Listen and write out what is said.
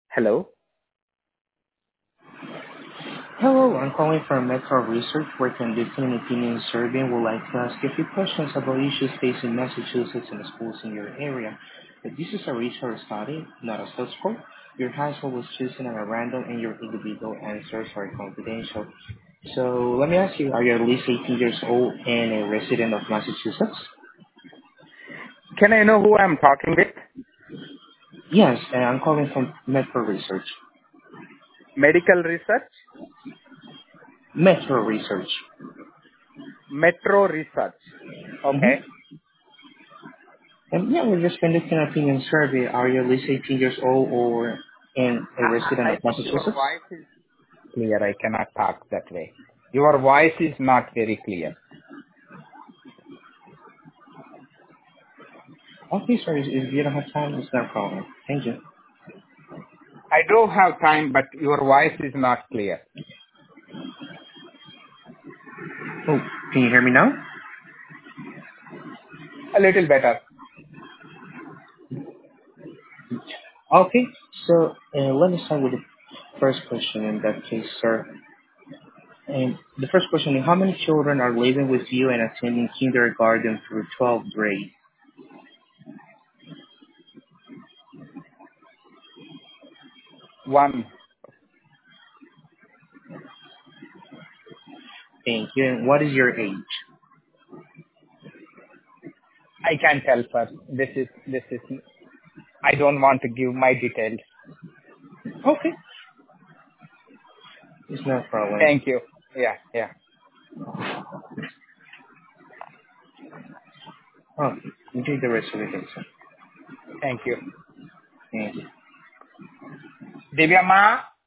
Hello. Hello, I'm calling from Metro Research, where conducting an opinion survey and would like to ask you a few questions about issues facing Massachusetts and schools in your area. But this is a research study, not a sales call. Your household was chosen at a random and your individual answers are confidential. So let me ask you, are you at least 18 years old and a resident of Massachusetts? Can I know who I'm talking with? Yes, and I'm calling from Metro Research. Medical Research? Metro Research. Metro Research. Okay. Mm-hmm. And yeah, we're just conducting an opinion survey. Are you at least 18 years old or and a resident I of think your Massachusetts? voice is clear. I cannot talk that way. Your voice is not very clear. Okay, sir. If you don't have time, it's no problem. Thank you. I do have time, but your voice is not clear. Oh, can you hear me now? A little better. Okay, so let me start with the first question in that case, sir. And the first question is, how many children are living with you and attending kindergarten through 12th grade? One. Thank you. And what is your age? I can tell, sir. This is, I don't want to give my details. Okay, it's no problem. Thank you. Yeah. Oh, enjoy the rest of the day, sir. Thank you. Thank you. Divyama?